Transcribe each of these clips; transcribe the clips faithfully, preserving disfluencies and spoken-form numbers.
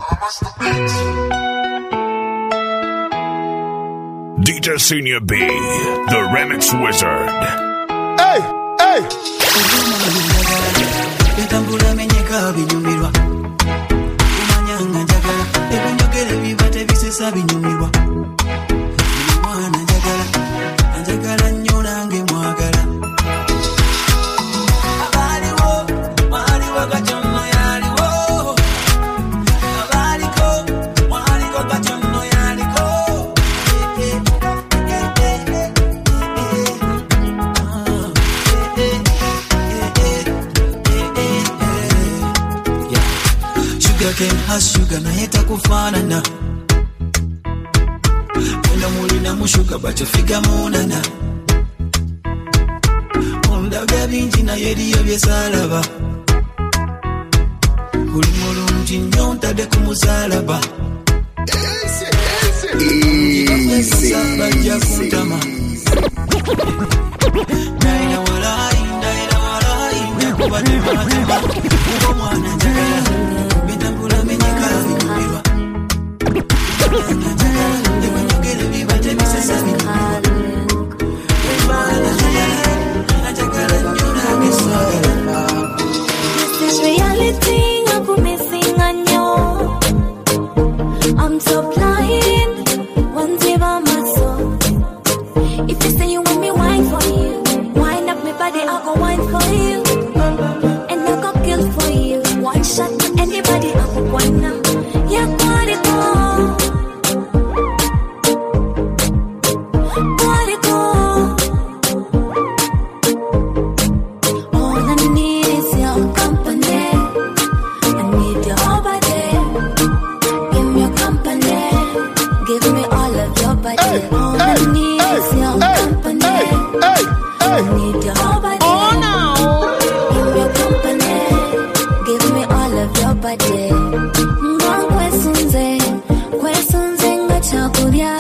D J Senior B, the Remix Wizard. Hey, hey. Yatambula menyeka binyumirwa. Umanyanga njagala, ebunjogere bibate bisesa binyumirwa. Mwana njagala, njagala nnyo nange mwagala. Abaliwo, mwaliwo katono yaliwo. Abaliko, mwaliko katono yaliko. Sugar cane has sugar na heta kufanana. Mwenda mulina mushuga bacho figa munana. Ondaga binji na yedi yobye salaba. Uli mulungi nnyo ntadde ku musalaba. Easy, bajja kuntama. Naina walai, naina walai, nakuba tematema. Ugo mwana njagala, bitambula menyeka binyumirwa. Njagala, ebunjogere bibate bisesa binyumirwa. Mwana njagala, njagala nnyo nange swagala. This is reality, I'm missing on you. I'm so blind, one day by my soul. If you say you want me, wine for you. Wind up my body, I'll go wine for you. And I'll go kill for you. One shot to anybody, I'll go wine now. Yeah, body go. Body go. All I need is your company. I need your whole body. Give me your company. Give me all of your body. Hey, All hey, I need is your hey, company. hey, hey, I hey. need your whole body. Oh no. Give me your company. Give me all of your body. Ngakwesunze, kwesunze ngachakulya.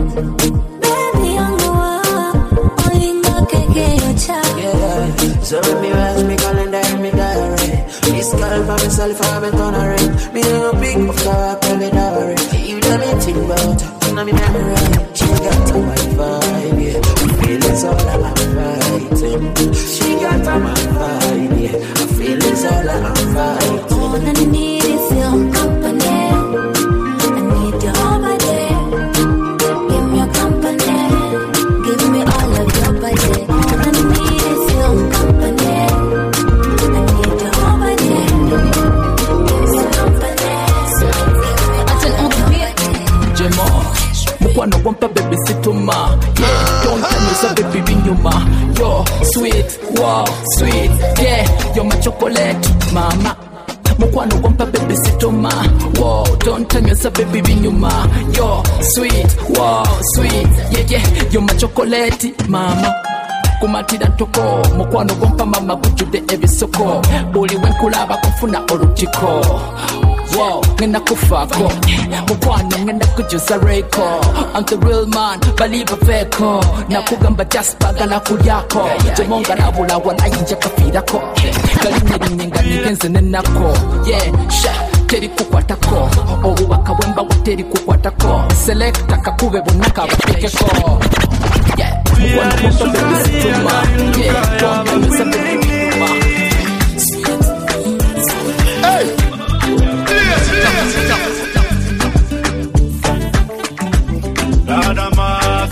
Baby yanguwa, olinga keke yocha. Yeah, so when me write me calendar and me diary. This girl for myself, I'm a tolerant. Me no big of talk, I'm a diary. You done me think about it, in my memory. She got to my vibe, yeah. Feelings all I'm fighting. She got to my vibe, yeah. Feelings all I'm fighting. All I need is your company. I need your whole body. Give me your company. Give me all of your body. All I need is your company. I need your whole body. Give me your company. Attends, on te beat. Jemo, mukwano gwampa baby situma. Yeah, don't tell me so baby binyuma. Yo, sweet, wow, sweet. Yeah, you're my chocolate, mama. Mukwano gwampa baby situma. Wow, don't tell me so baby binyuma. Yo, sweet, wow, sweet. Yeah, yeah, you're my chocolate, mama. Kumatira ntoko, mukwano gwampa mama bujjude ebisoko. Buli wenkulaba kufuna olutiko. Wow, ngenda kufako mukwano ngenda kujuza reko. I'm the real man, believe a feko. Nakugamba just bagala kulyako. Jemonga nabula wanayinja kafirako. Galinye nga nigenze nenako. Yeah, sha, teri kukwatako. Obubaka bwemba buteri kukwatako. Selecta kakube bunaka butekeko. Yeah, mukwano gwampa baby situma. Yeah, don't tell me something binyuma. Hey. Nada más.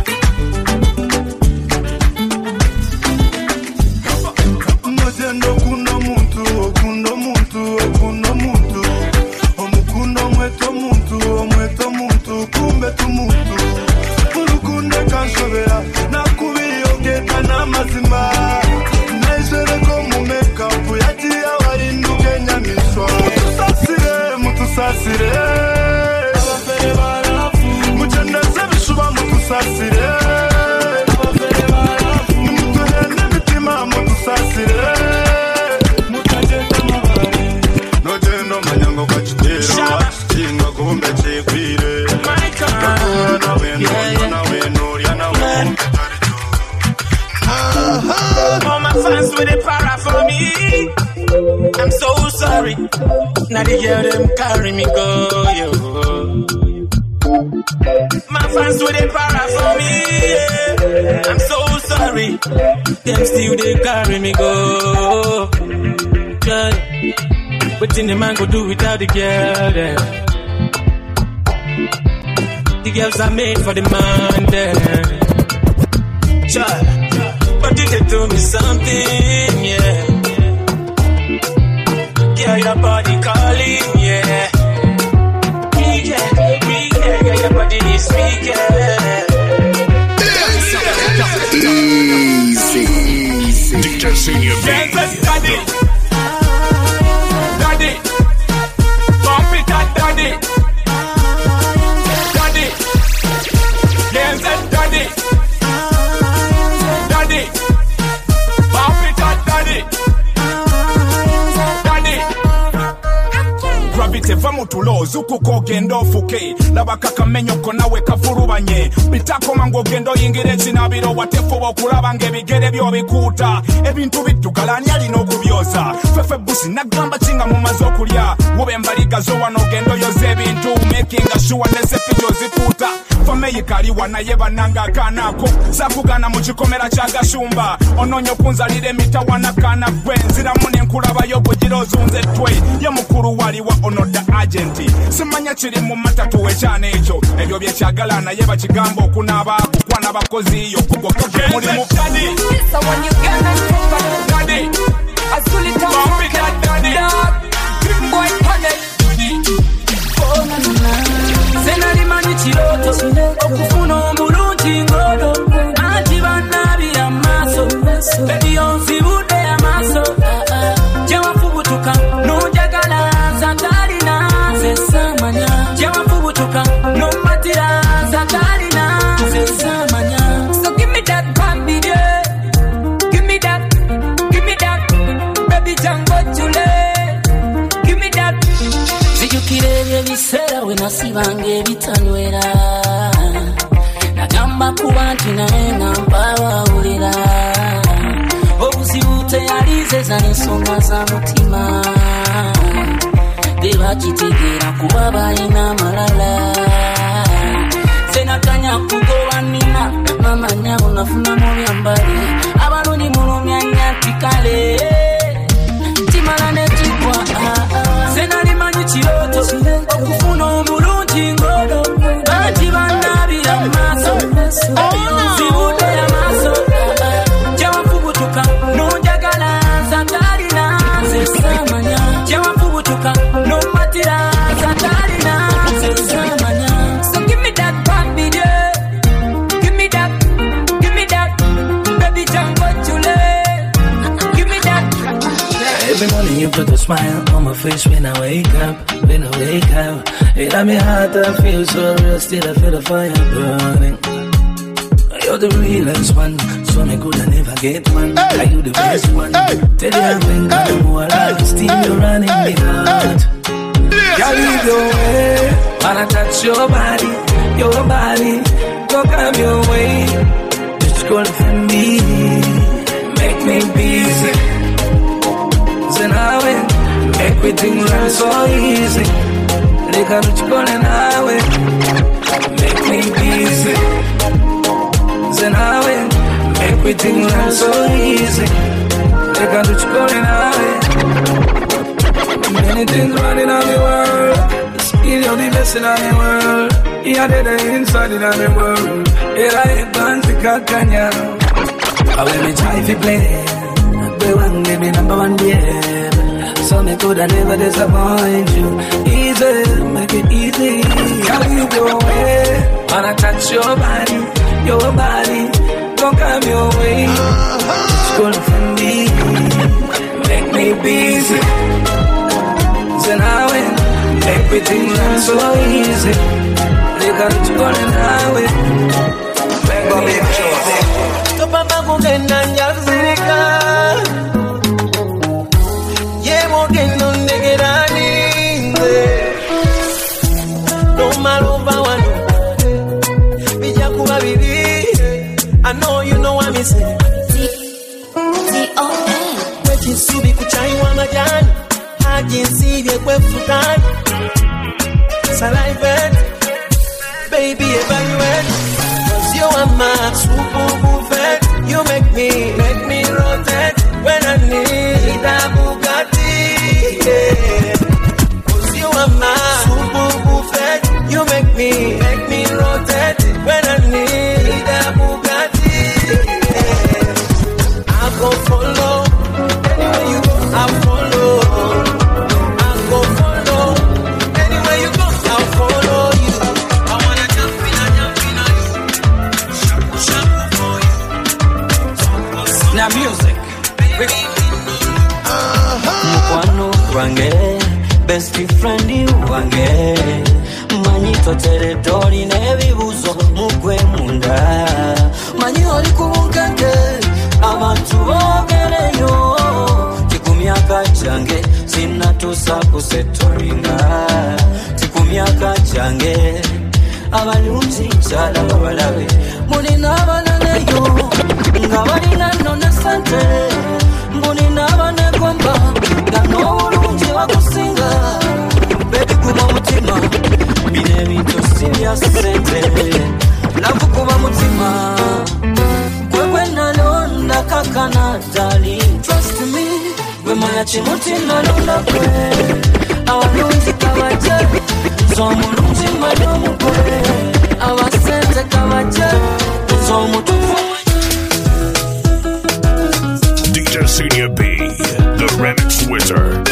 Mojendo kuno muntu, kuno muntu, kuno muntu. Omukuno mweto muntu, omweto muntu, kumbe tu muntu. Urukunde kanshobera, nakubiri ogeka n'amazima. Naishere ko mu makeup yagiye abarinduke nyamiswa. Mutusasire, mutusasire. Abafere barafu. Muchendeze bishuba mutusasire. Abafere barafu. Mutuhende mitima mutusasire. Mutajenda mabare. Nogendo manyango kwa chitero. Chinga kumbe chikwire. Na wenu, na wenu, na wenu. All my fans with the para for me. I'm so sorry. Now the girl them carry me go, yo. My fans with they para for me, yeah. I'm so sorry. Them still they carry me go. God, what in the man go do without the girl then? The girls are made for the man then. Child, but you did do me something, yeah. Yeah, your body calling, yeah. We can, we can, yeah, your body is speaking. Easy, easy. D J Senior B. Daddy, daddy, bump it up, daddy, daddy, yes, daddy, daddy, bump it up, daddy, daddy. Gravity vamutulo zuku kogendo fuke laba kakamenyo konawe kafurubanye bitako mango gendo yingire chinabiro watefu bokulaba ngebigere byo bikuta ebintu bitugalani ali no kubyoza fefe busi nagamba chinga mu mazokulya wobe mbaliga zo wano gendo yoze ebintu making sure nese fijo zikuta fameyi kali wana yeba nanga kanako sakugana mu kikomera kya gashumba ononyo kunzalire mitawana kana gwenzira mune nkulaba yo bugiro zunze twe ya mukuru wali wa onoda agenti simanya kiri mu matatu wekyana ekyo ebyo byekyagala naye bakigambo okunaba kukwana bakozi yo kugo kake mulimu daddy so when you get that daddy asuli tampi daddy boy panic oh na na senali manyi kiroto okufuna omulungi ngodo anti bannabi amaso baby onzibude amaso jewafubutuka nojagala zatali na zesamanya jewafubutuka nomatira zatali na zesamanya so give me that baby yeah. give me that give me that baby jango chule give me that zijukire ebisera we nasibange bitanywera nagamba kuba nti naye nampawa ulira obuzibu teyalizeza n'ensonga za mutima tebakitegeera kuba balina amalala senakanya kugoba nina namanya unafuna mu byambali abaluni mulumya nyatikale timala netikwa senalimanyi kiroto okufuna omulungi ngodo anti bannabira amaaso zibude amaaso jewafubutuka nojagala zatalina zesamanya jewafubutuka nomatira zatalina zesamanya so give me that baby yeah. give me that give me that baby jango chule give me that. Every morning you put a smile on my face when I wake up, when I wake up. It got me hot, I feel so real, still I feel the fire burning. You're the realest one, so me could I never get one. Hey, are you the hey, best one? Hey, tell you I'm in God, I'm more alive, still you're running me heart. Can't leave your way, wanna touch your body, your body, don't come your way. Just call for me, make me busy. Then I win, everything run so easy. They can't call an highway, make me busy. Then I win, everything run so easy. They can't call an highway. Many things running on the world. Still you're the best in the world. Yeah, they're the inside in the world. Yeah, I ain't gone to Kakanya. I will me try to play. The one give me number one, yeah. So me could I never disappoint you. Easy, make it easy. How you go away? Wanna touch your body, your body. Don't come your way. Just call for me, make me busy. Then I win, everything runs so easy. They got to go in highway. Make me busy. Papa kugenda njazirika Yemo gendo ndegeraninde No maluva wanu Bija kuba bibi I know you know what me say T O N Wekisubi kuchai wa majani jinsi vyekwefutan salivate baby evaluate cause you are my super buffet you make me make me rotate when I need a Bugatti yeah. Cause you are my super buffet you make me make me rotate when I need a Bugatti yeah. I go follow anywhere you go I follow I go follow anywhere you go I'll follow you I wanna jump in a jump in a you shaku shaku for you now music mukwano wange best friend wange manyito territory nebibuzo mukwe munda manyi oli kubunkake abantu bogereyo tikumyaka change sinatusa kusetoringa tikumyaka change abalunzi chala babalabe mulina abananeyo nga balina nona sante mulina abane kwamba nga n'obulungi bakusinga bebi kuba mutima bine ebintu sibya sente lavu kuba mutima kwekwe nalonda kakana dali trust me wemanya kimutima londa kwe abalungi kabaje z'omulungi malomukwe abasente kabaje z'omutufu D J Senior B, the Remix Wizard.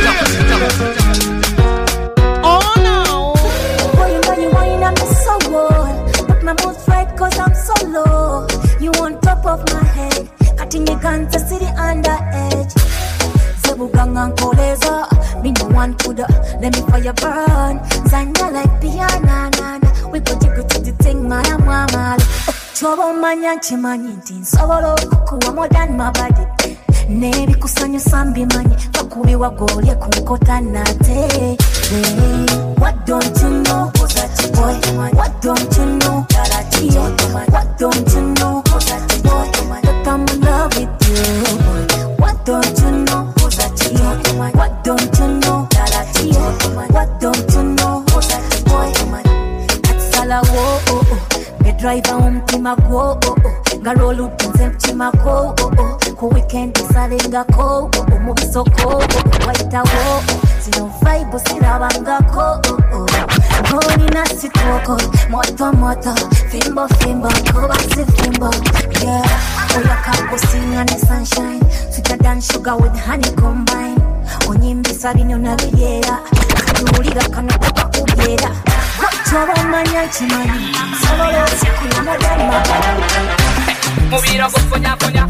Oh no! Boy, you know you wine up so good. But my boat's right cause I'm so low. You on top of my head. Cutting your Kansas City under edge. Zebugang koleza. Me no one coulda. Let me fire burn. Zanya like piano. We go jiggle to the thing, my mama. Trouble manyanchi manyintin. Sobolo kuwa more than my body. Nebi kusanyo sambi manye Fakubi wagolye kumkota nate What don't you know? Boy, what don't you know? What don't you know? That I'm in love with you. What don't you know? What don't you know? What don't you know? That's all I want. Me driver umtima go Garolu pinze mchima ko Ku weekend isalenga ko Mugiso ko Waita wo Sino vibe sirabanga ko Ngoni nasi toko Moto moto Fimbo fimbo Kubasi fimbo Yeah Oya kapo singa ni sunshine Sweeter than sugar with honey combine Onyimbi sabini unabiyera Kadurira kanakuka kubyera Chaba manya chimani Solo siku ya modern Mubiro kufunya funya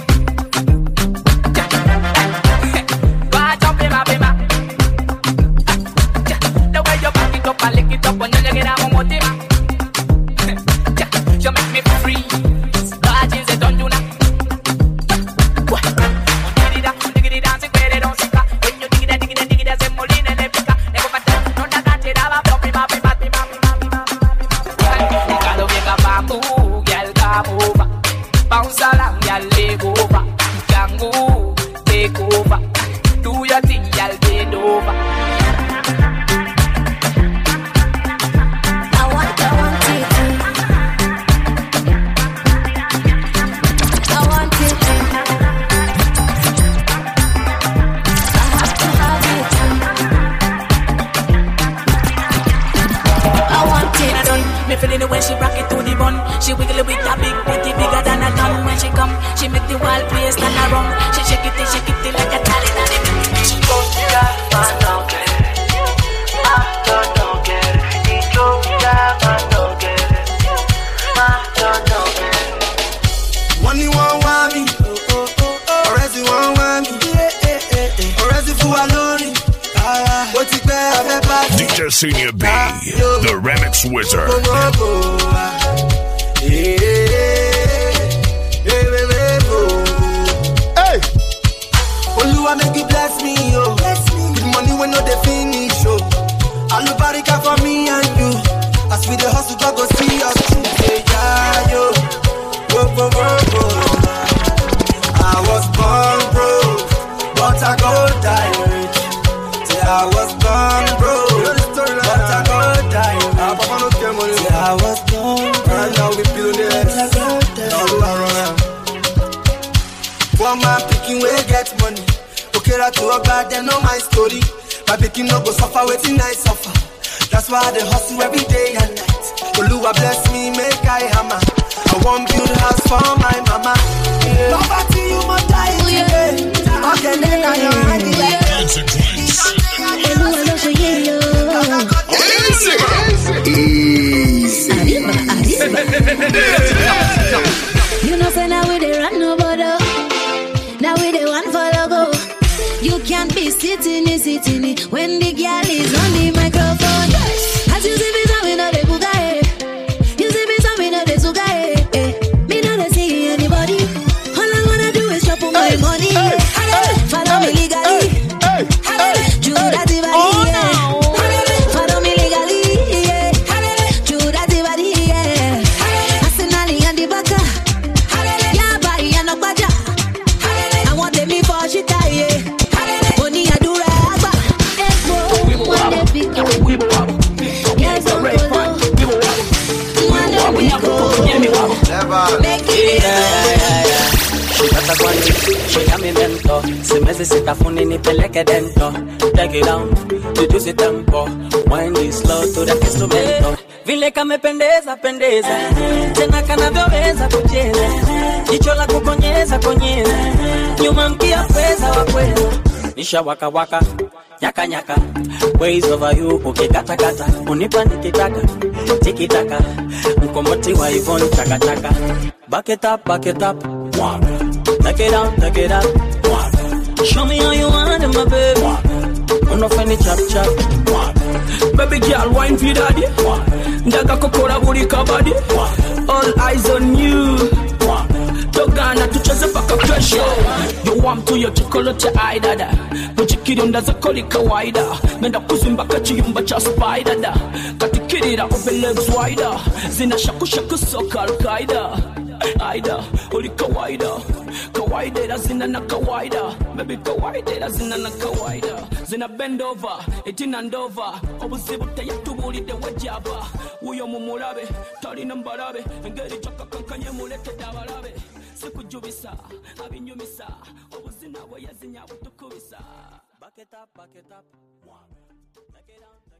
Watch out bima bima The way you back it up and lick it up when you get out of motima You make me free God is a don't you know Diggy da, diggy dancing, quere don't sika When you diggy da, diggy da, diggy da, se molina ne pica Nego pata, non da cante da va Bima bima bima bima Kalo vega bambu, girl come over Bounce along, y'all leg over. Gangu, take over. Do your thing, y'all bend over. I want, I want it. I want it. I have to have it. I want it. Me feeling the way she rock it to the bun. She wiggle it with a big booty bigger than a thumb. When she come, she make the wild place stand around. She shake it, shake it like a talent and it. She goes to the man, don't get it. Man, don't get it. He goes to the man, don't get it. Man, don't get it. One you want want me, or else you want want me, or else you fool alone. What's it better? D J Senior B, the Remix Wizard. Hey, Oluwa make you bless me, yo. With money when no they finish, yo. Alubarika for me and you. As we the hustle, God go see us through. Say yeah, yo. Whoa, whoa, whoa, whoa. I was born broke, but I go die rich. for God, they know my story. My picking no go suffer, waiting I suffer. That's why they hustle every day and night. Oluwa bless me, make I hammer. I want build a house for my mama. Yeah. Poverty, you must die today. Okay, then I am ready. Easy. You know, say now we dey run no border. Now we dey one follow go. You can't be sitting in, sitting in when the girl is on the microphone. As you see me, so we know the bugae. You see me, so we know the sugae. Me know they see anybody. All I wanna do is drop my hey, money. Hey, hey, follow hey, me legally. Hey, hey, do that body. Oh, no. Follow me legally. Yeah. Do that body. Yeah. Arsenal and the baka. Yeah, body and no baja. I want them me for shit. Yeah. Shika mi mento, simezi sitafuni nipeleke dento. Take it down, reduce the tempo. Wind it slow to the instrumento. Vile kamependeza pendeza, tena kanavyoweza kucheza. Jicho la kukonyeza konyeza, nyuma mkia pesa wa kweza. Nisha waka waka, nyaka nyaka. Ways over you, ukikata kata. Unipa nikitaka, tikitaka. Mkomboti wa Yvonne chaka chaka. Back it up, back it up. Take it out, take it out. Show me how you want it, my baby. I'm not funny chap chap. Baby girl, wine for daddy. Ndaga kokora buri kabadi. All eyes on you. Togana tucheze paka kesho. You want to your chocolate eye dada. Mujikiri ndaza koli kawaida. Nenda kuzimbaka chiyumba cha spider da. Katikirira open legs wider. Zina shaku shaku soka al-Qaida. Aida, uli kawaida. Kawaida zina na kawaida. Baby kawaida zina na kawaida. Zina bend over, etina ndova. Obuzibu tayatubuli de wajaba. Uyo mumulabe, tali nambarabe. Ngeri chaka kankanye mulete dabarabe. Sikujubisa, abinyumisa. Obuzina wayazinya utukubisa. Back it up, back it up. Take it down.